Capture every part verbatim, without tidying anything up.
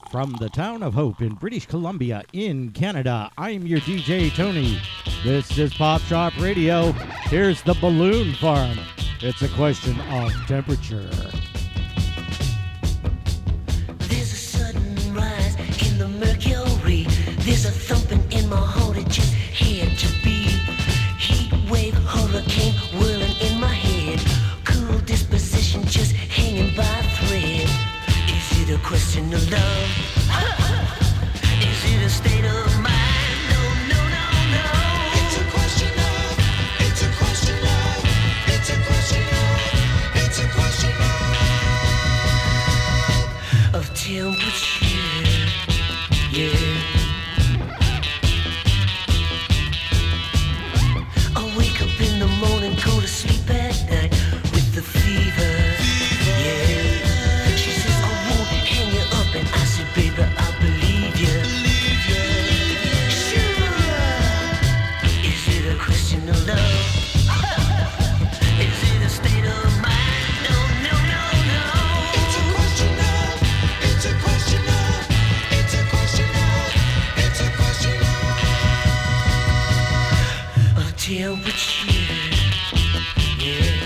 From the town of Hope in British Columbia in Canada, I'm your D J Tony. This is Pop Shop Radio. Here's the Balloon Farm. It's a question of temperature. There's a sudden rise in the mercury. There's a thumping in my heart, it just had to be. Heat wave, hurricane, whirling in my head. Cool disposition just hanging by a thread. Is it a question of love? Is it a state of mind? No, no, no, no. It's a question of, it's a question of, it's a question of, it's a question of, of temperature, yeah. I wake up in the morning, go to sleep at night with the fever, yeah. She says I won't hang you up, and I said, baby, I believe you. Sure. Is it a question of love? Is it a state of mind? No, no, no, no. It's a question of, it's a question of, it's a question of, it's a question of, of temperature, yeah.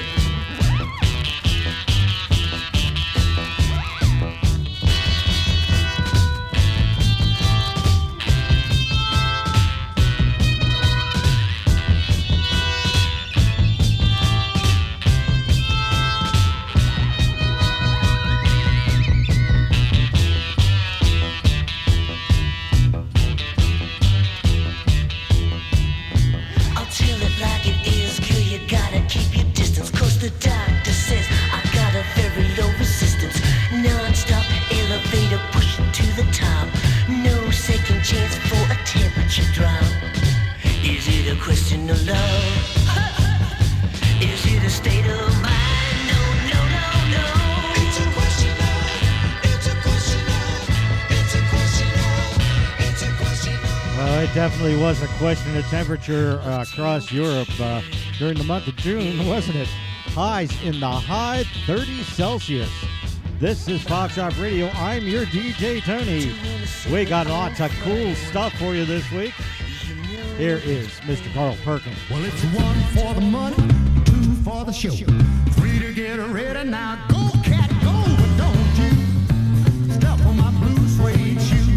I'll tell it like it is, girl, you gotta keep your distance. Cause the doctor says I got a very low resistance. Non-stop elevator pushing to the top. No second chance for a temperature drop. Is it a question of love? Is it a state of mind? No, no, no, no. It's a question of, it's a question of, it's a question of, it's a question of. Well, it definitely was a question of temperature uh, across Europe uh, during the month of June, wasn't it? Highs in the high thirties Celsius. This is Pop Shop Radio. I'm your D J Tony. We got lots of cool stuff for you this week. Here is Mister Carl Perkins. Well, it's one for the money, two for the show, three to get ready. Now go, cat, go, but don't you step on my blue suede shoe.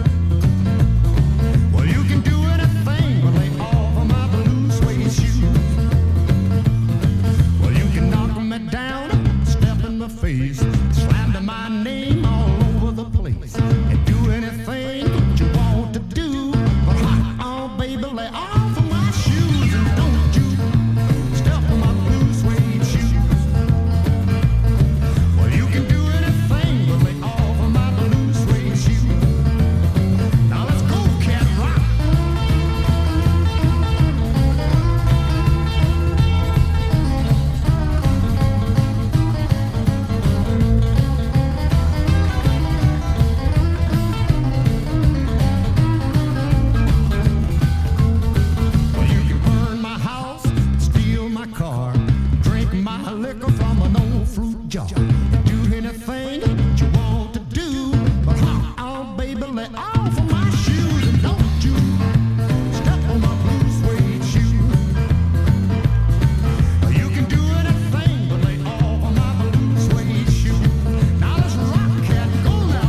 Well, you can do anything but lay off of my blue suede shoe. Well, you can knock me down, step in my face, slam to my name all over the place, and do anything that you want to do. But oh, baby, lay off of my shoes and don't you step on my blue suede shoes. Well, you can do anything but lay off of my blue suede shoes. Now let's go, cat, rock. Well, you can burn my house, steal my car, drink my liquor from an old fruit jar. Do anything that you want to do, but oh, baby, lay off of my shoes and don't you step on my blue suede shoe. You can do anything but lay off of my blue suede shoe. Now let's rock, cat, go now.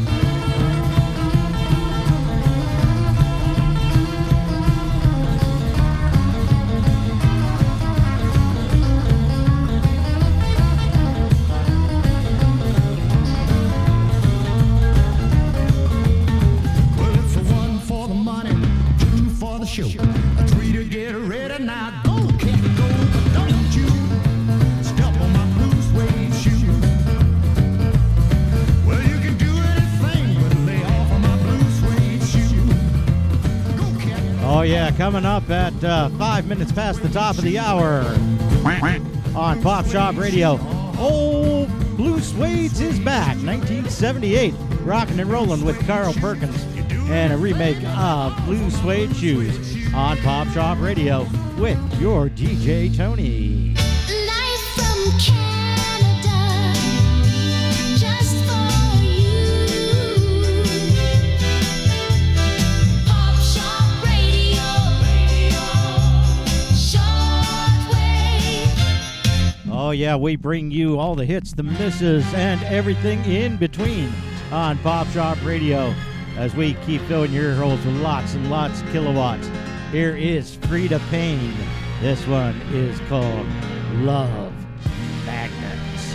Well, it's a one for the money, two for the show, a three to get ready. Now go, cat, go, but don't you step on my blue suede shoe. Well, you can do anything but lay off of my blue suede shoe. Go, cat. Oh, yeah, coming up at uh, five minutes past the top of the hour on Pop Shop Radio. Old Blue Suede's is back, nineteen seventy-eight, rocking and rolling with Carl Perkins, and a remake of Blue Suede Shoes on Pop Shop Radio with your D J Tony. Life from Canada, just for you. yeah, we bring you all the hits, the misses, and everything in between on Pop Shop Radio as we keep filling your ear holes with lots and lots of kilowatts. Here is Frida Payne. This one is called Love Magnets.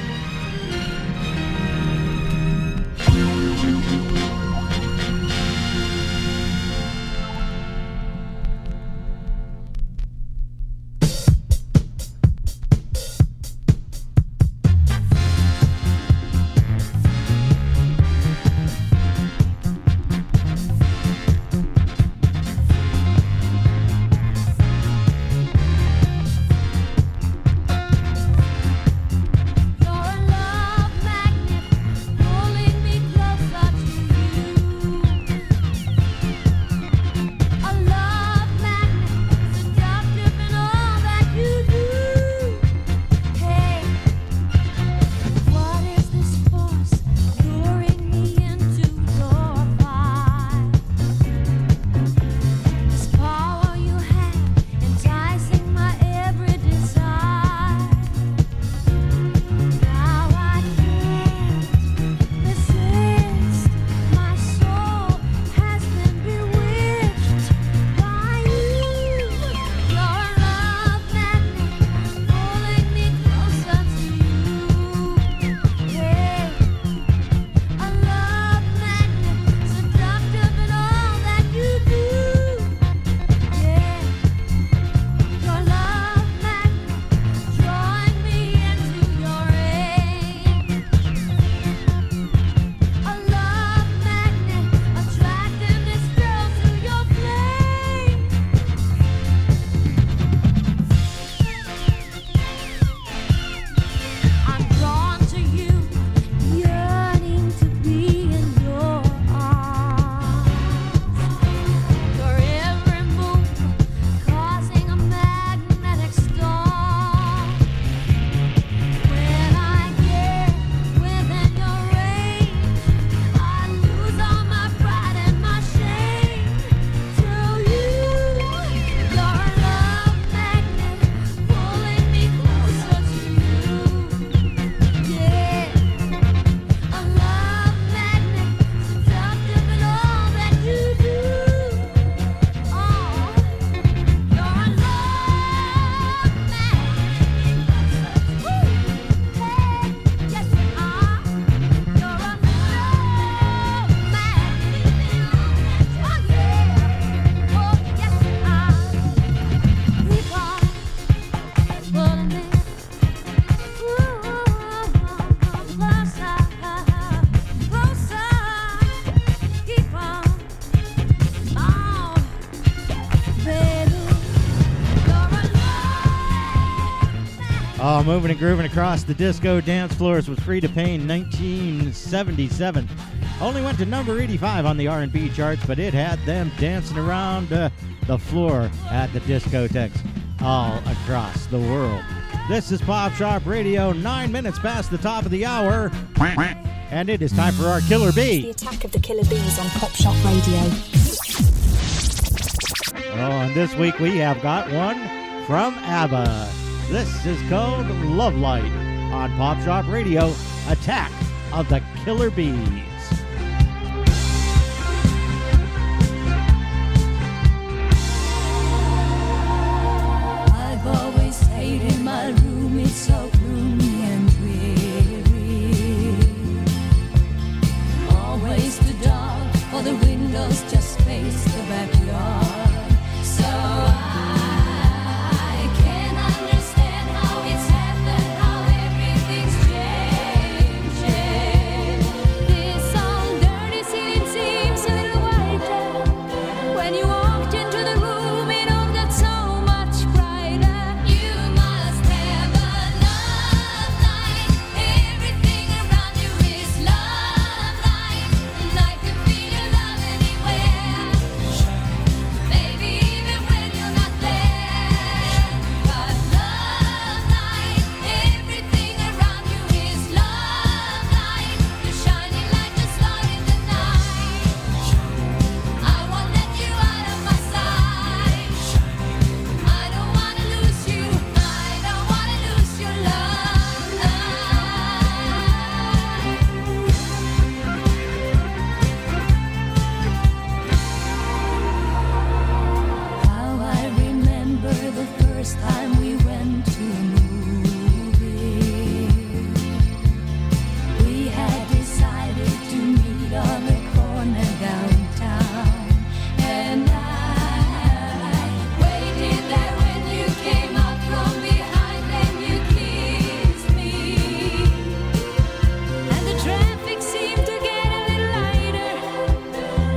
Moving and grooving across the disco dance floors with Frida Payne, nineteen seventy-seven. Only went to number eighty-five on the R and B charts, but it had them dancing around uh, the floor at the discotheques all across the world. This is Pop Shop Radio, nine minutes past the top of the hour, and it is time for our Killer Bee. The attack of the Killer Bees on Pop Shop Radio. Oh, and this week we have got one from ABBA. This is called Love Light on Pop Shop Radio, Attack of the Killer Bees. I've always stayed in my room, it's so gloomy and dreary. Always too dark, for the windows just face the backyard. So I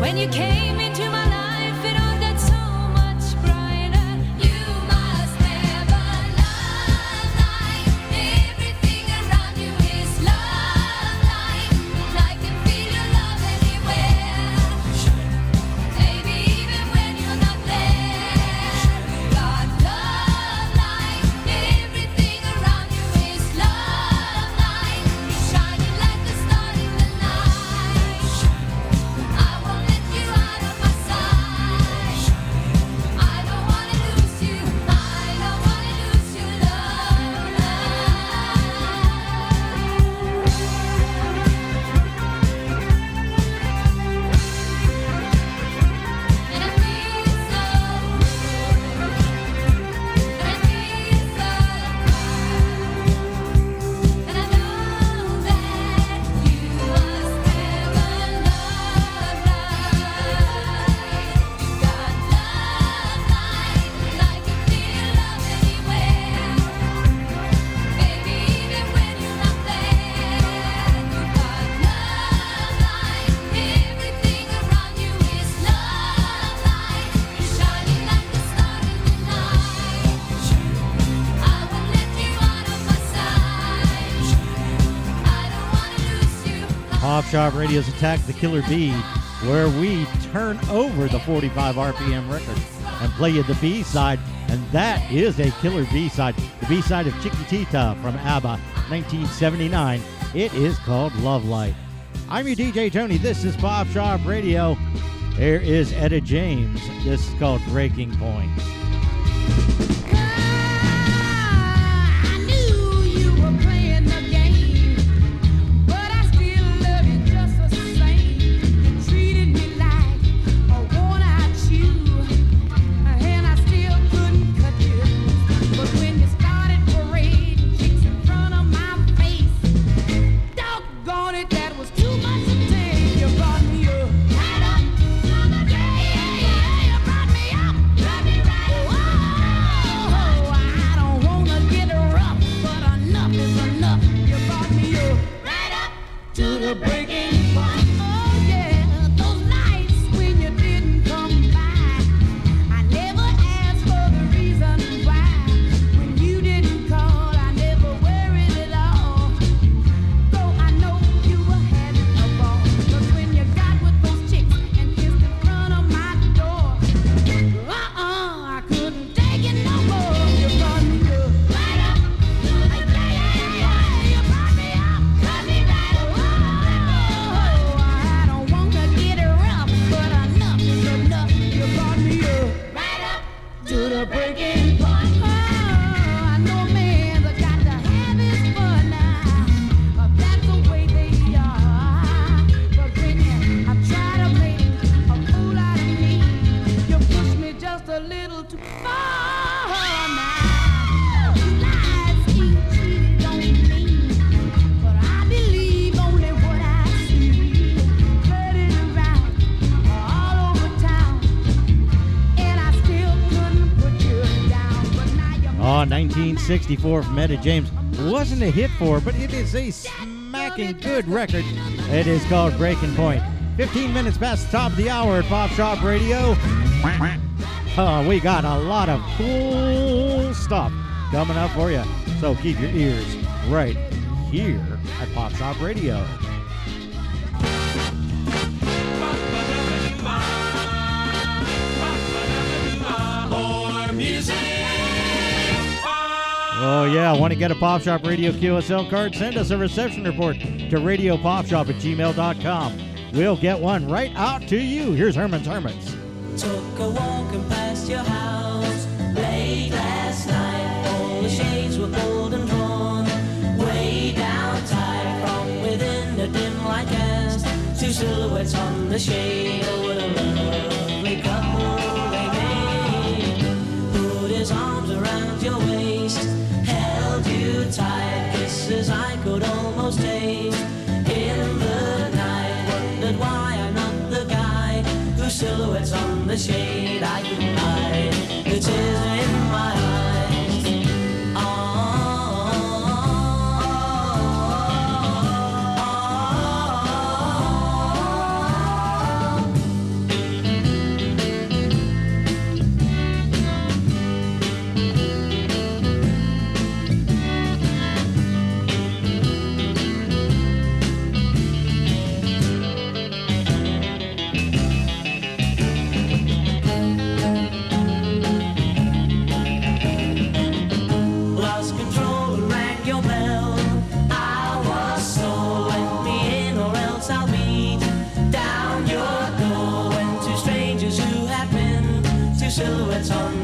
When you came into my life, it all got so much brighter. You must never love like everything around you is love like. And I can feel your love anywhere. Baby, even when you're not there. Got love like everything around you is love like. Shining like the star in the night. I won't let you out of my sight. I don't wanna lose you. I don't wanna lose your love, and I feel so good. And I feel so good. And I know that you must never love like. You got love like, and I can feel love anywhere. Baby, even when you're not there. You got love like everything around you is love like. You're shining like the star in the night. I won't let you out of my sight. I don't wanna lose you. Pop Shop Radio's Attack the Killer Bee, where we turn over the forty-five R P M record and play you the B-side, and that is a killer B-side. The B-side of Chiquitita from ABBA, nineteen seventy-nine. It is called Love Light. I'm your D J Tony. This is Pop Shop Radio. There is Etta James. This is called Breaking Point. I knew you were playing the game, but I still love you just the same. You treated me like a worn-out shoe, and I still couldn't cut you. But when you started parading chicks in front of my face, doggone it, that was too much to take. You brought me up, right up to the day. You brought me up, brought me right. Whoa, I don't wanna get rough, but enough is enough. You brought me up, right up to the breaking point. Oh yeah, those nights when you didn't come by, I never asked for the reason why. When you didn't call, I never worried at all. Though I know you were having a ball. 'Cause when you got with those chicks and kissed in front of my door, uh-uh, I couldn't take it no more. You brought me up, right up to the day. You brought me up, brought me right. Whoa, I don't wanna get rough, but enough is enough. You brought me up, right up to the breaking point. Oh, I know man's got to have his fun now. Uh, That's the way they are. But when you I try to make a fool out of me, you push me just a little too far now. Lies ain't cheated on me, but I believe only what I see. Heard it around all over town, and I still couldn't put you down. But now you're Oh, nineteen sixty-four from Etta James. Wasn't a hit for her, but it is a smacking good record. It is called Breaking Point. fifteen minutes past the top of the hour at Pop Shop Radio. Uh, we got a lot of cool stuff coming up for you. So keep your ears right here at Pop Shop Radio. More music. Oh, yeah. Want to get a Pop Shop Radio Q S L card? Send us a reception report to radio pop shop at gmail dot com. We'll get one right out to you. Here's Herman's Hermits. Took a walk and past your house late last night. All the shades were pulled and drawn way down tight. From within the dim light cast two silhouettes on the shade. Oh, what a lovely couple they made. Put his arms around your waist, held you tight. Kisses I could almost taste in the night. Wondered why I'm not the guy whose silhouettes on the shade I can hide. The tears in my eyes. Oh,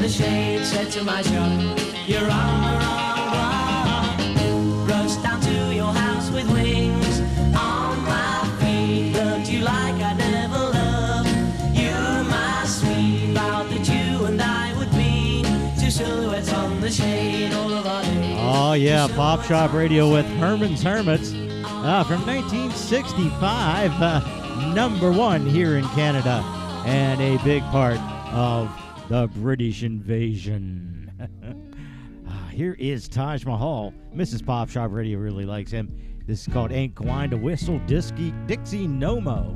the shade, said to my shop, you're on the wrong one. Rushed down to your house with wings on my feet. Loved you like I never loved you, my sweet. Vowed that you and I would be two silhouettes on the shade all of our days. Oh, yeah, Pop Shop Radio with Herman's Hermits uh, from nineteen sixty-five. Uh, number one here in Canada and a big part of the British invasion. uh, here is Taj Mahal. Missus Pop Shop Radio really likes him. This is called Ain't Gwine to Whistle Dixie, Dixie No Mo.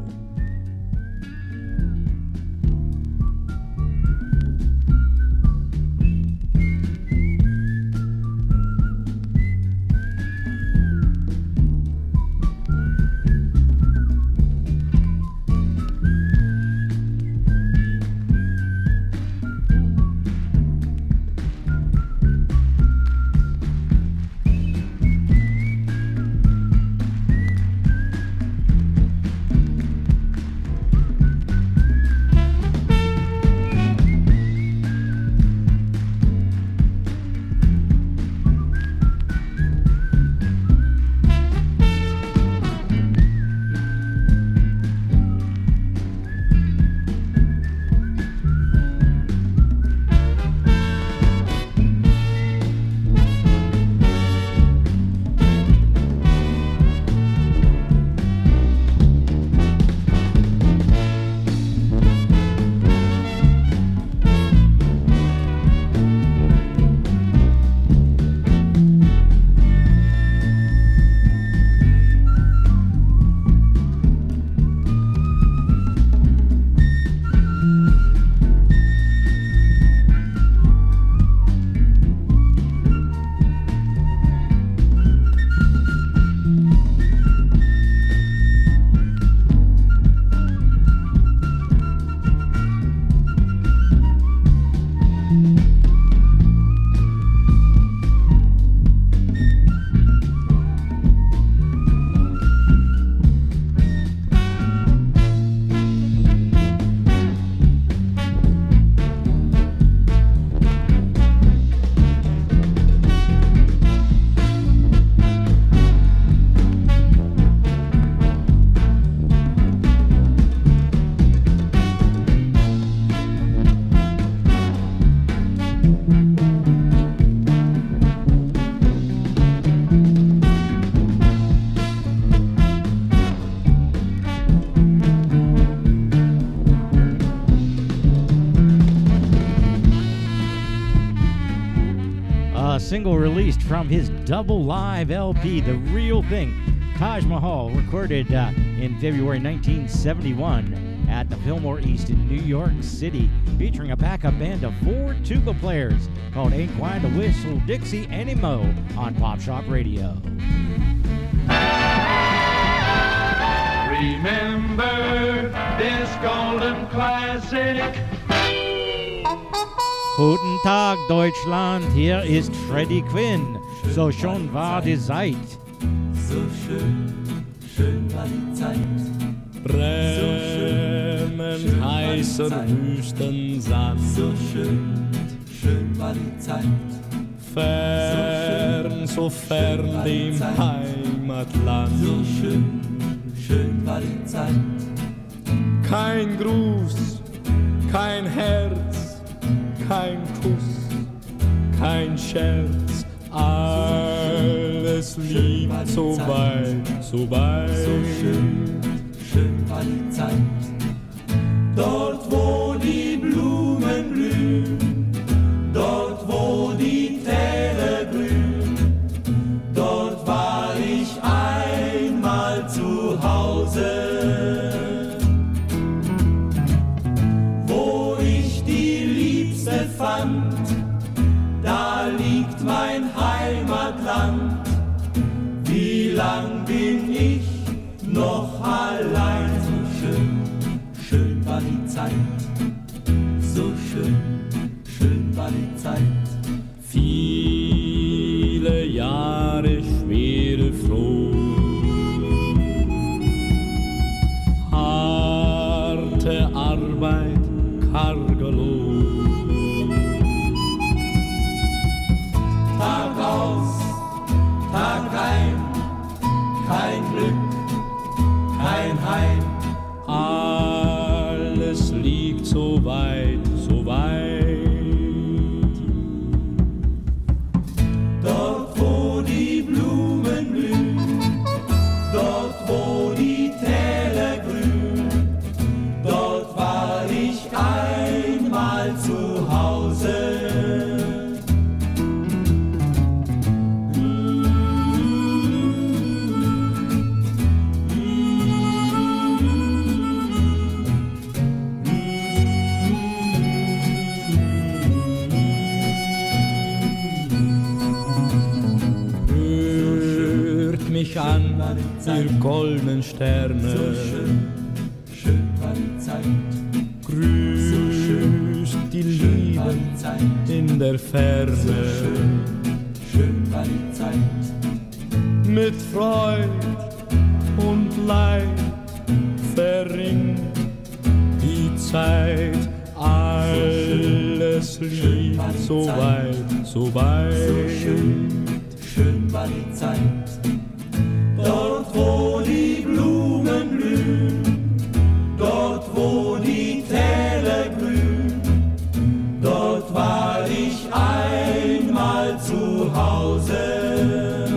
Single released from his double live L P, The Real Thing. Taj Mahal, recorded uh, in February nineteen seventy-one at the Fillmore East in New York City, featuring a backup band of four tuba players called Ain't Gwine to Whistle Dixie Any Mo on Pop Shop Radio. Remember this golden classic. Guten Tag, Deutschland, hier ist Freddie Quinn. So schon war die Zeit. So schön, schön war die Zeit. Brennend heißer Wüstensand. So schön, schön war die Zeit. Fern, so fern dem Heimatland. So schön, schön war die Zeit. Kein Gruß, kein Herz, kein Kuss, kein Scherz, alles liegt so weit, so weit. So schön, schön war die Zeit. Dort wo die Blumen blühen, dort wo die Täler grün, dort war ich einmal zu Hause. Fand, da liegt mein Heimatland. Wie lang bin ich noch allein? So schön, schön war die Zeit. So schön, schön war die Zeit. Viele Jahre schwere Froh, harte Arbeit, karger Lohn. ihr goldenen Sterne. So schön, schön war die Zeit. Grüßt die Liebe in der Ferne. So schön, schön war die Zeit. Mit Freud und Leid verringt die Zeit. Alles liegt so weit, so weit. So schön, schön war die Zeit. Dort wo die Blumen blühen, dort wo die Täler grün, dort war ich einmal zu Hause.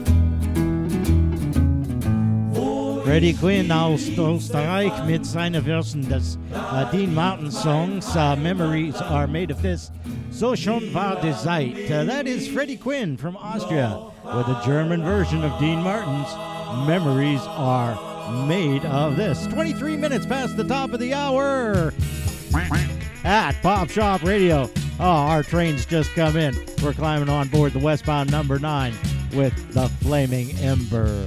Freddie Quinn aus Österreich mit seinen Versen des uh, Dean Martin songs uh, Memories Are Made of This. So schon war die Zeit. Uh, that is Freddie Quinn from Austria with a German version of Dean Martin's Memories Are Made of This. twenty-three minutes past the top of the hour at Pop Shop Radio. Oh, our train's just come in. We're climbing on board the westbound number nine with the Flaming Ember.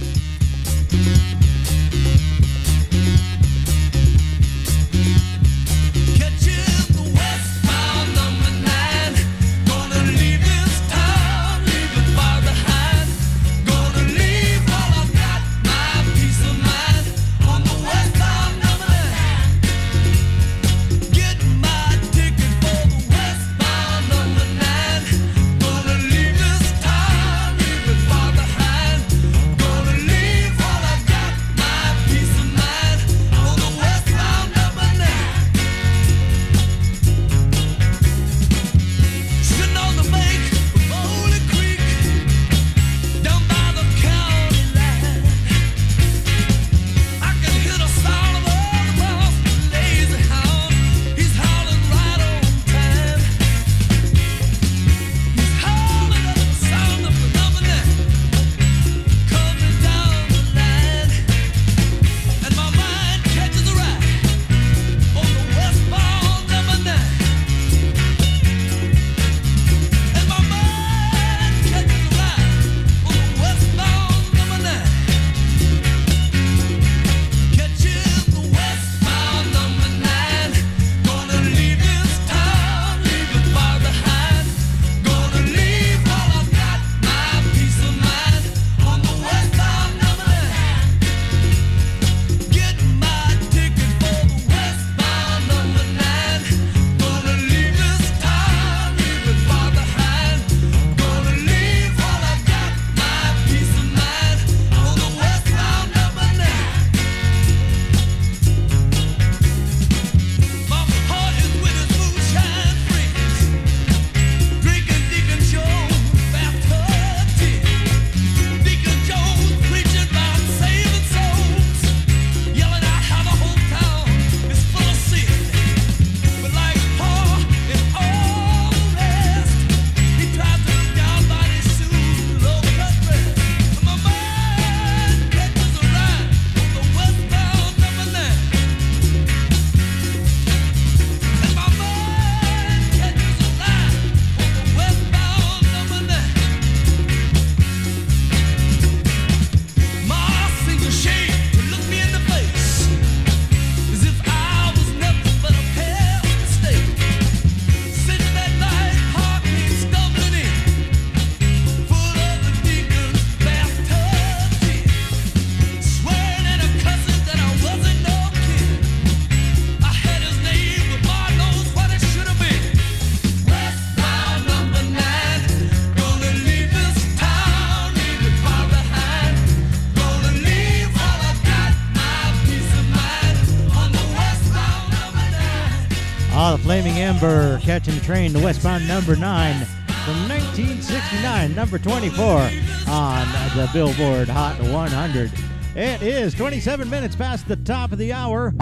Ah, the Flaming Ember catching the train, the westbound number nine from nineteen sixty-nine, number twenty-four on the Billboard Hot one hundred. It is twenty-seven minutes past the top of the hour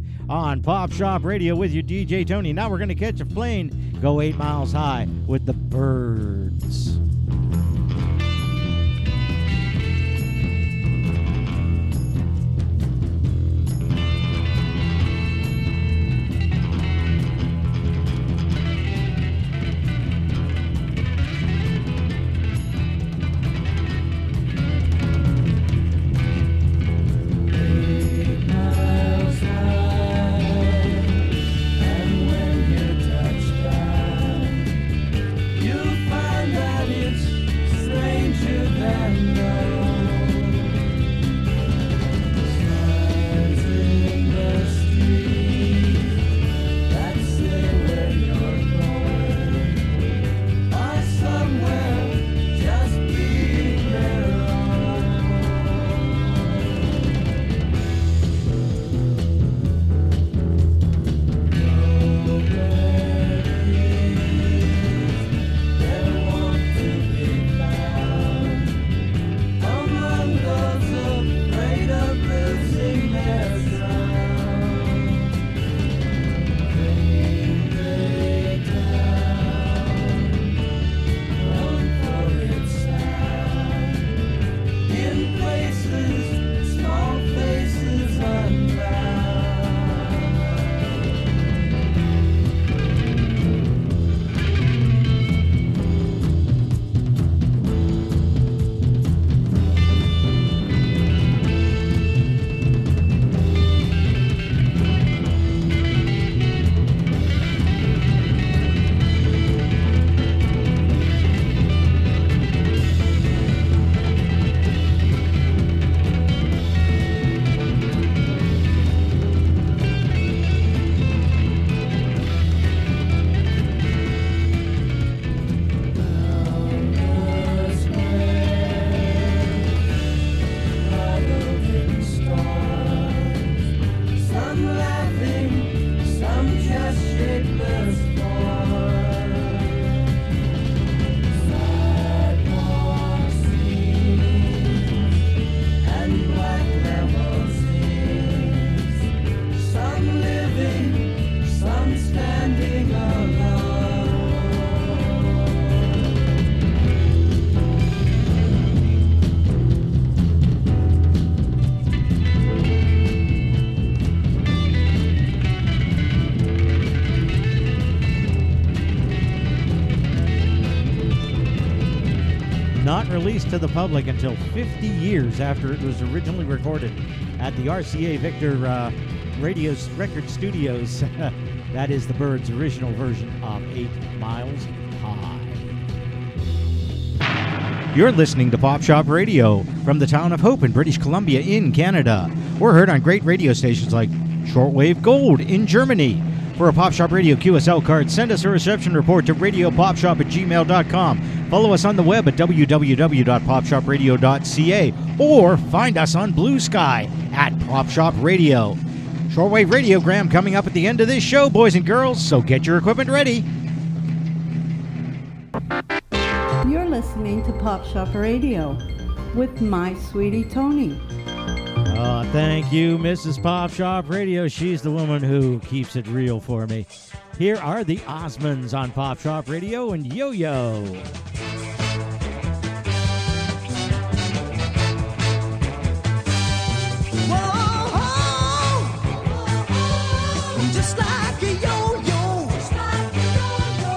on Pop Shop Radio with you, D J Tony. Now we're going to catch a plane, go eight miles high with the Birds. released to the public until fifty years after it was originally recorded at the R C A Victor uh, Radio Record Studios. That is the Byrds' original version of Eight Miles High. You're listening to Pop Shop Radio from the town of Hope in British Columbia in Canada. We're heard on great radio stations like Shortwave Gold in Germany. For a Pop Shop Radio Q S L card, send us a reception report to radiopopshop at gmail dot com. Follow us on the web at w w w dot pop shop radio dot c a or find us on Blue Sky at Pop Shop Radio. Shortwave Radiogram coming up at the end of this show, boys and girls, so get your equipment ready. You're listening to Pop Shop Radio with my sweetie Tony. Oh, thank you, Missus Pop Shop Radio. She's the woman who keeps it real for me. Here are the Osmonds on Pop Shop Radio and Yo-Yo. Just like a yo-yo, just like a yo-yo,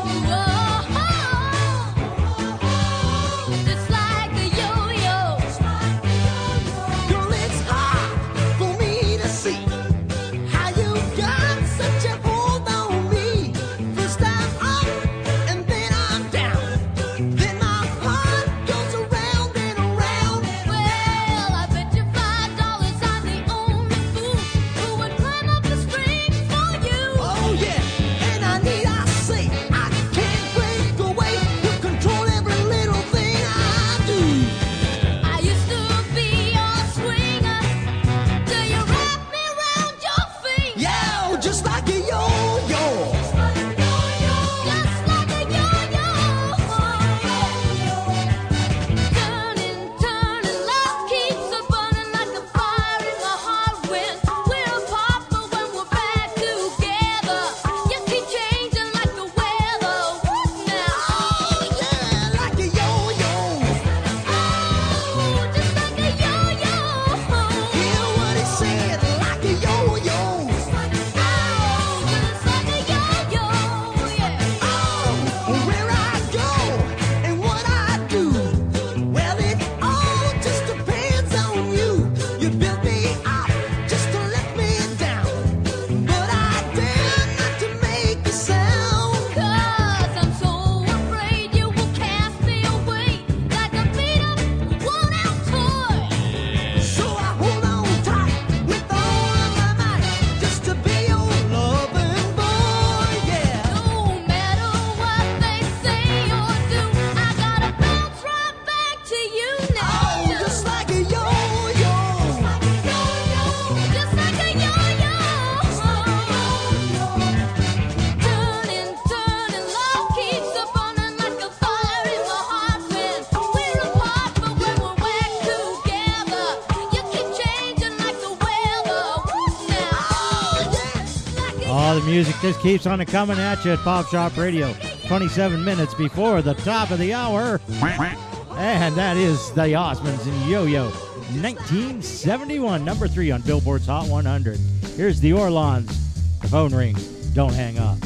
Just like a yo-yo. girl, it's hard for me to see how you got such a hold on me. First I'm up and then I'm down, then my heart goes around and around. Well, I bet you five dollars I'm the only fool who would climb up the string for you. Oh yeah, and I need I say I can't break away. You control every little thing I do. I used to be your swinger till you wrapped me around your finger. Yeah, just like a yo-yo. Just like a yo-yo. Turning, turning, love keeps a burning like a fire in my heart. When we're apart, but when we're back together, you keep changing like the weather. What now? Oh yeah, like a yo-yo. Oh, just like a yo-yo. Hear what he said, like a yo-yo. Oh, just like a yo-yo. Yeah. Oh, where I go and what I do. Well, it all just depends on you. You built me up just to let me down, but I dare not to make a sound. Cause I'm so afraid you will cast me away like a beat-up, worn-out toy. So I hold on tight with all of my might just to be your loving boy, yeah. No matter what they say or do, I gotta bounce right back to you now. Oh, just like a yo-yo. Just like a yo-yo. Turning, turning, love keeps a burning like a fire in my heart. When we're apart, but when we're back together, you keep changing like the weather. What now? Oh, the music just keeps on coming at you at Pop Shop Radio. twenty-seven minutes before the top of the hour. And that is the Osmonds and Yo-Yo. nineteen seventy-one, number three on Billboard's Hot one hundred. Here's the Orlons. The phone rings. Don't hang up.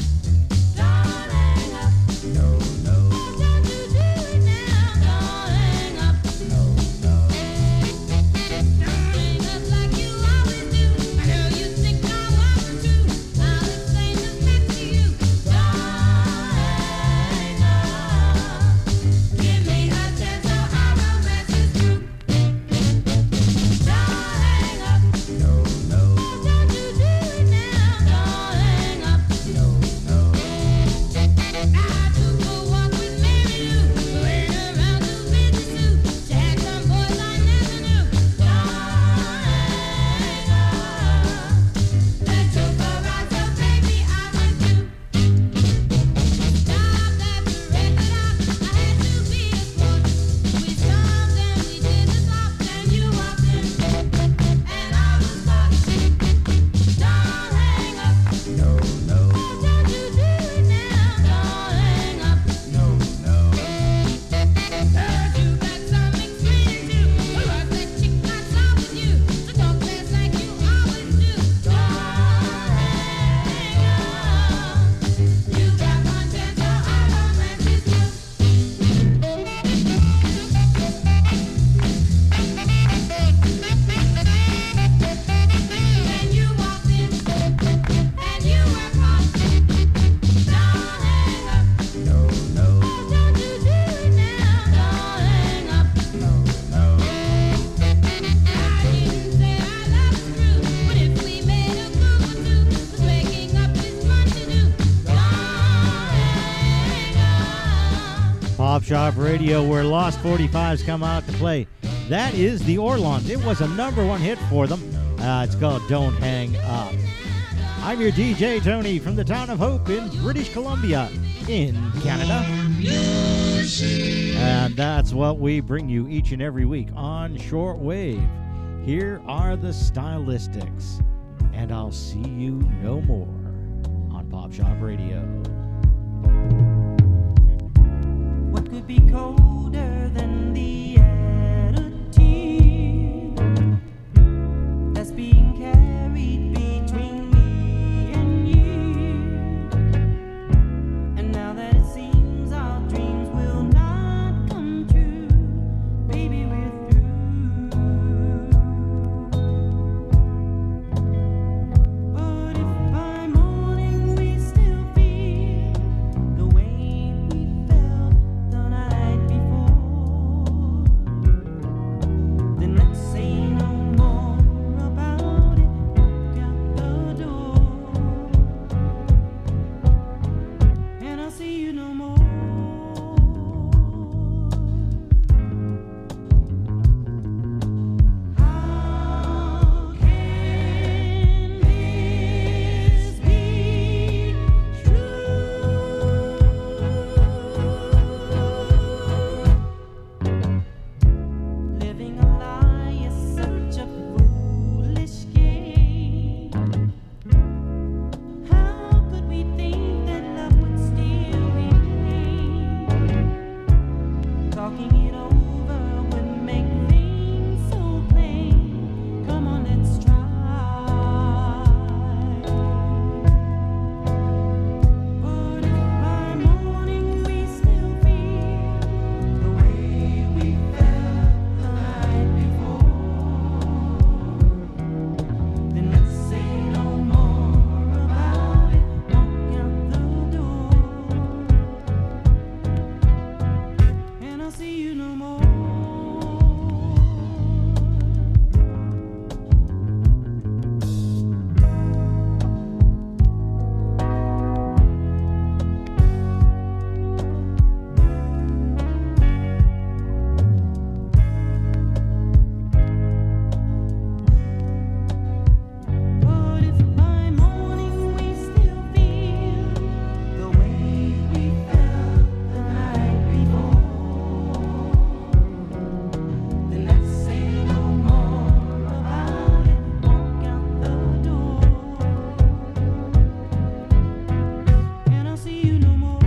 No, no. Shop Radio, where Lost forty-fives come out to play. That is the Orlons. It was a number one hit for them. Uh, it's called Don't Hang Up. I'm your D J, Tony, from the town of Hope in British Columbia in Canada. And that's what we bring you each and every week on Shortwave. Here are the Stylistics, and I'll see you no more on Pop Shop Radio. What could be colder than the attitude that's being carried between me and you? And now that it seems our dreams will not come true, baby, we're through. But if by morning we still feel the way we felt the night before, then let's say no more about it. Walk out the door, and I'll see you no more. How can this be true? Living a lie is such a foolish game. How could we think that love would still remain? Talking it over would make things so plain. Come on, let's try. But if by morning we still feel the way we felt the night before, then let's say no more about it. Walk out the door, and I'll see you no more. But if by morning we still feel the way we felt the night before, then let's say no more about it. Walk out the door, and I'll see you no more.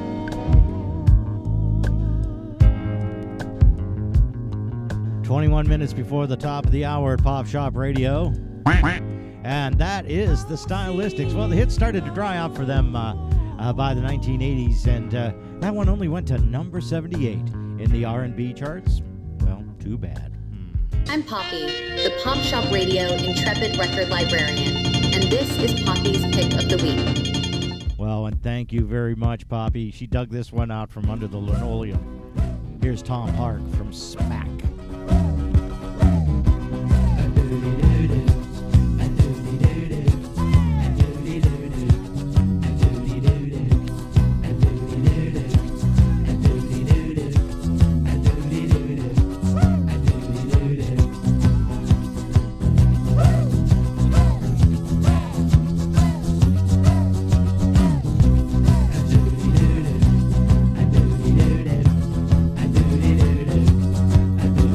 twenty-one minutes before the top of the hour at Pop Shop Radio. And that is the Stylistics. Well, the hits started to dry out for them uh, uh, by the nineteen eighties, and uh, that one only went to number seventy-eight in the R and B charts. Well, too bad. I'm Poppy, the Pop Shop Radio Intrepid Record Librarian, and this is Poppy's Pick of the Week. Well, and thank you very much, Poppy. She dug this one out from under the linoleum. Here's Tom Park from Smack. I do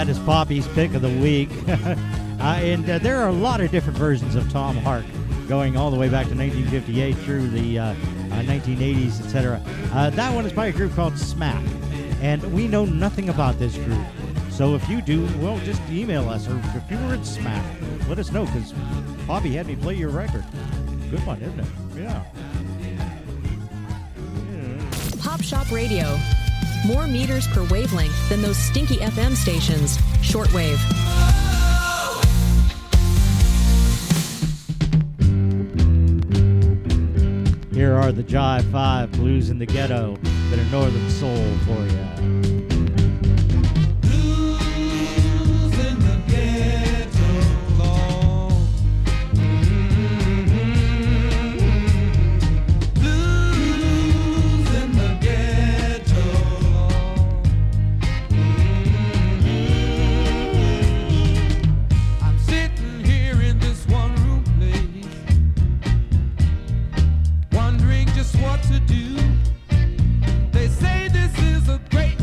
that is Poppy's Pick of the Week. uh, and uh, there are a lot of different versions of Tom Hark, going all the way back to nineteen fifty-eight through the uh, uh, nineteen eighties, et cetera. Uh, that one is by a group called Smack, and we know nothing about this group. So if you do, well, just email us, or if you were at Smack, let us know, because Poppy had me play your record. Good one, isn't it? Yeah. Pop Shop Radio. More meters per wavelength than those stinky F M stations. Shortwave. Here are the Jive Five, Blues in the Ghetto, bit of Northern Soul for you. What to do? They say this is a great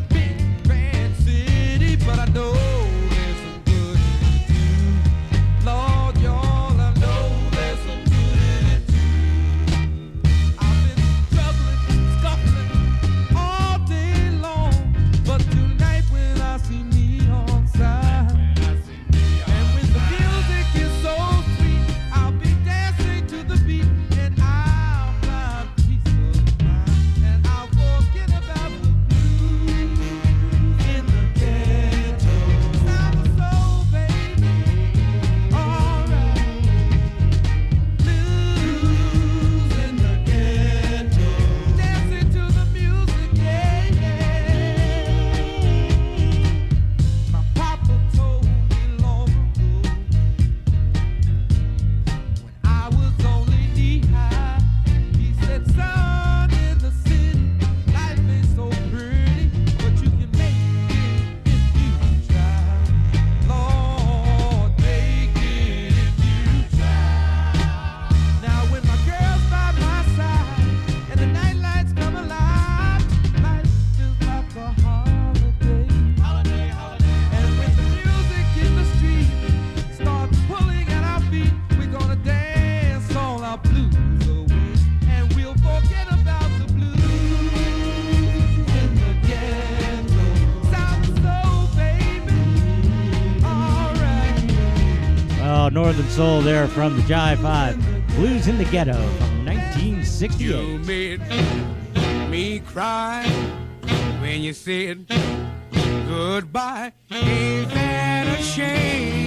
Northern Soul there from the Jive Five. Blues in the Ghetto from nineteen sixty-eight. You made me cry when you said goodbye. Ain't that a shame?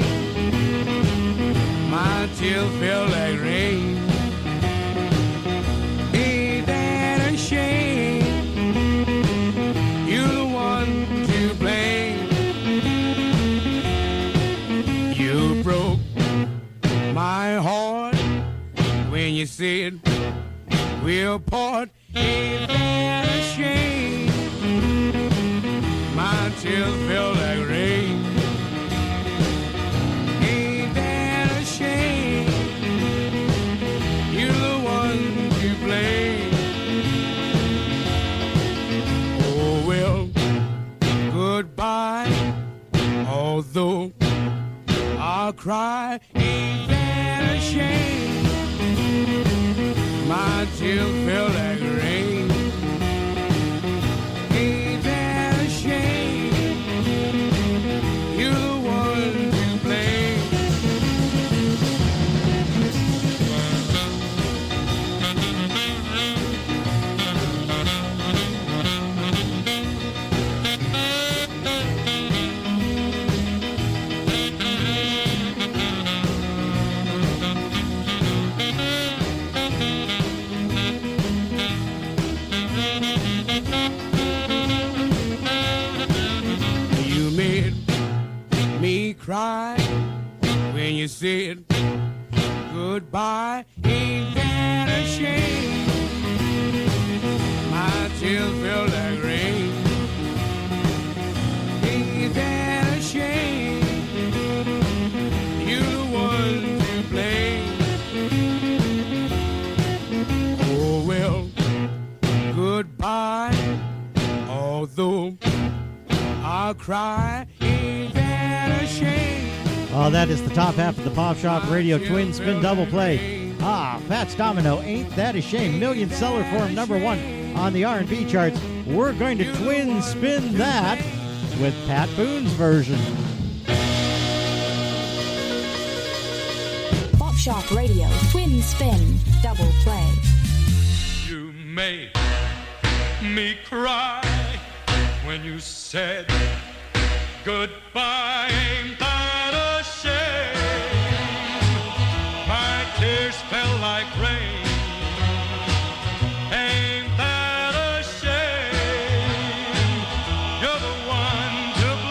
My tears feel like rain. Ain't that a shame? You're the one to blame. You broke my heart when you said we'll part. Ain't that a shame? My tears feel like rain. Ain't that a shame? You're the one to blame. Oh well, goodbye. Although I'll cry. Ain't that a shame? My tears feel like rain. Ain't that a shame? You're the one to blame. You made me cry when you said goodbye. Ain't that a shame? My tears feel like rain. Ain't that a shame? You're the one to blame. Oh well, goodbye. Although I'll cry. Ain't Oh, that is the top half of the Pop Shop Radio Twin Spin Double Play. Ah, Fats Domino, Ain't That a Shame? Million seller for him, number one on the R and B charts. We're going to twin spin that with Pat Boone's version. Pop Shop Radio Twin Spin Double Play. You made me cry when you said goodbye. Ain't that a shame? My tears fell like rain. Ain't that a shame? You're the one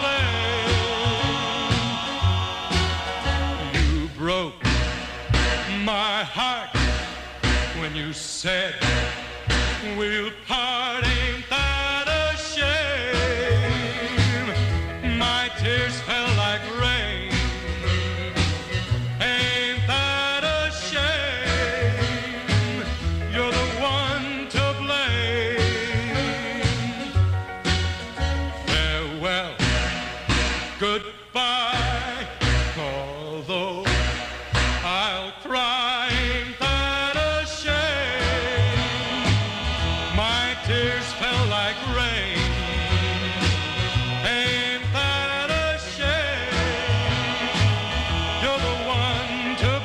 to blame. You broke my heart when you said we'll part. Ain't that a shame? My tears fell like rain. Ain't that a shame? You're the one to blame. Farewell, goodbye, although I'll cry. Ain't that a shame? My tears fell like rain. Ain't that a shame? You're the one to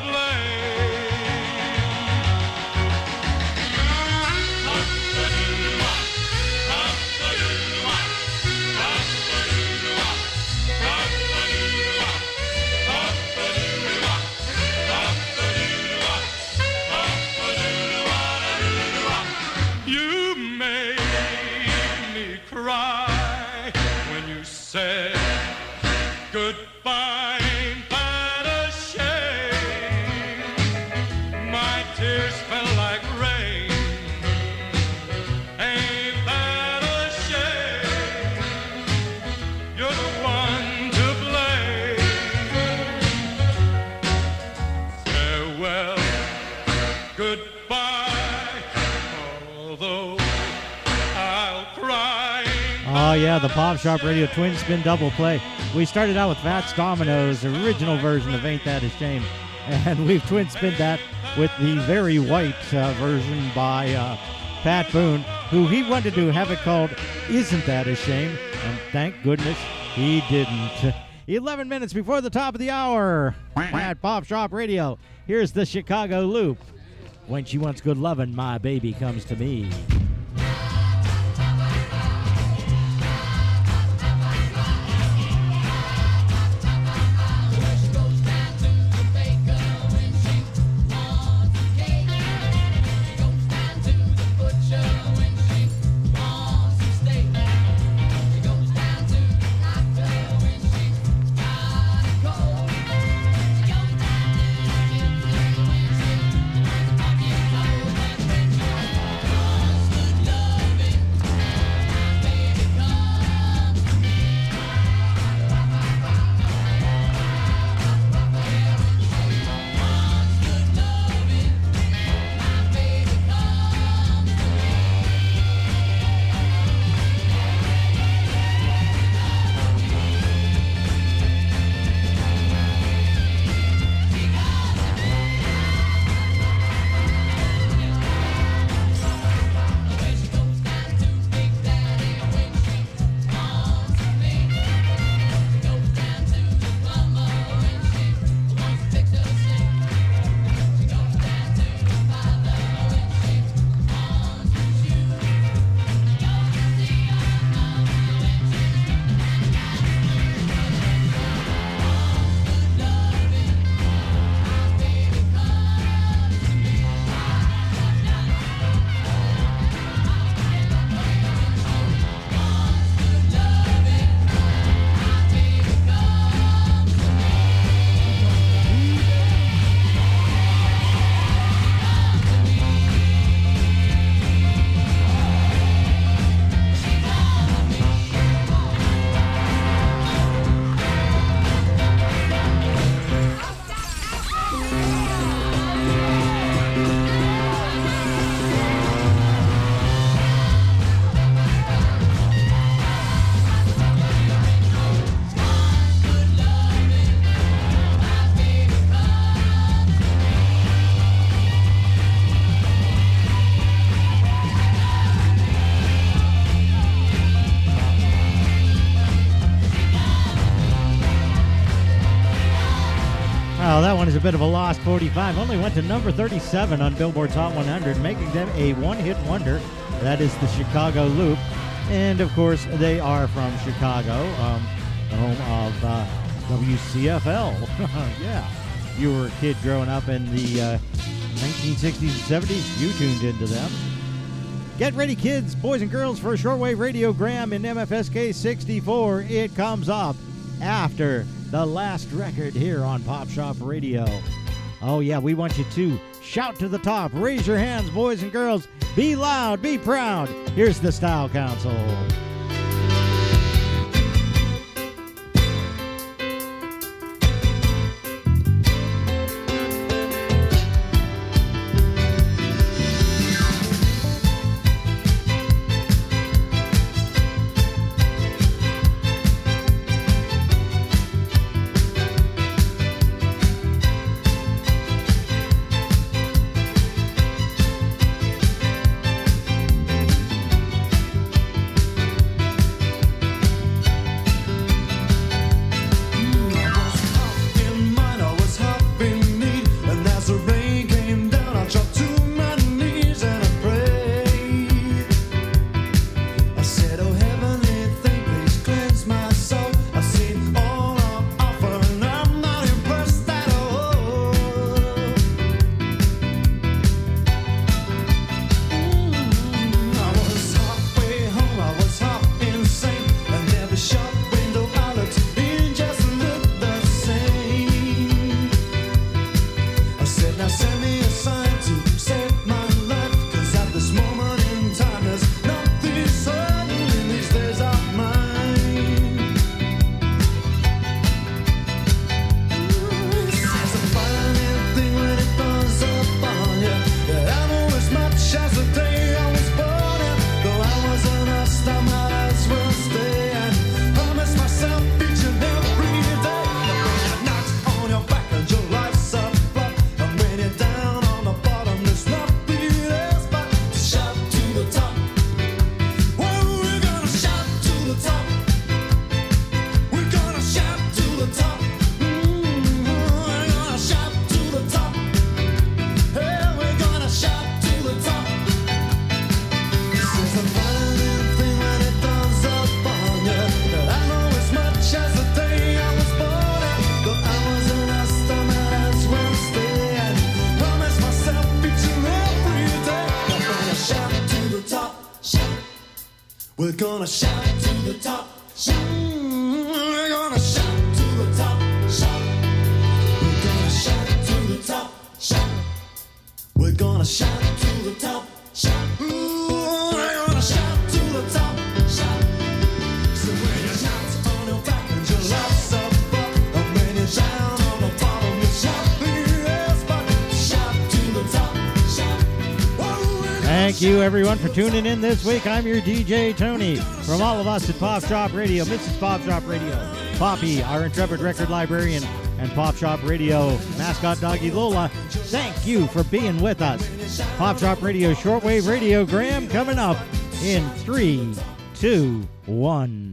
You made me cry when you said goodbye. Ain't that a shame? My tears fell like rain. Ain't that a shame? You're the one to blame. Farewell, goodbye, although I'll cry. Oh, yeah, the Pop Shop Radio Twin Spin Double Play. We started out with Fats Domino's original version of Ain't That a Shame, and we've twin spinned that with the very white uh, version by uh, Pat Boone, who he wanted to have it called Isn't That a Shame, and thank goodness he didn't. eleven minutes before the top of the hour at Pop Shop Radio, here's the Chicago Loop. When she wants good lovin', my baby comes to me. Thank you. bit of a lost forty-five. Only went to number thirty-seven on Billboard's Hot one hundred, making them a one-hit wonder. That is the Chicago Loop. And, of course, they are from Chicago, um, the home of uh, W C F L. Yeah. You were a kid growing up in the uh, nineteen sixties and seventies. You tuned into them. Get ready, kids, boys and girls, for a shortwave radiogram in M F S K sixty-four. It comes up after the last record here on Pop Shop Radio. Oh, yeah, we want you to shout to the top. Raise your hands, boys and girls. Be loud, be proud. Here's the Style Council. We're gonna shout to the top, shout. We're gonna shout to the top, shout. We're gonna shout to the top, shout. We're gonna shout to the top, shout. Ooh, we're gonna shout to the top, shout. So when you shout on your back and your laughs up, and when you shout on the bottom, you shout yes, but shout to the top, shout. Thank you, everyone, for tuning in this week. I'm your D J, Tony. From all of us at Pop Shop Radio, Missus Pop Shop Radio, Poppy, our intrepid record librarian, and Pop Shop Radio mascot doggy Lola, thank you for being with us. Pop Shop Radio shortwave radiogram coming up in three, two, one.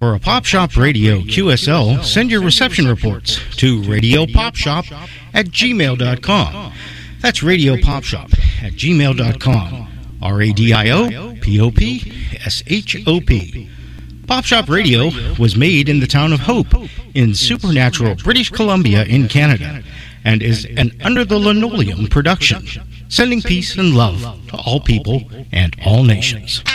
For a Pop Shop Radio Q S L, send your reception reports to radiopopshop at gmail dot com. That's radiopopshop at gmail dot com. R A D I O P O P S H O P. Pop Shop Radio was made in the town of Hope in supernatural British Columbia in Canada and is an Under the Linoleum production, sending peace and love to all people and all nations.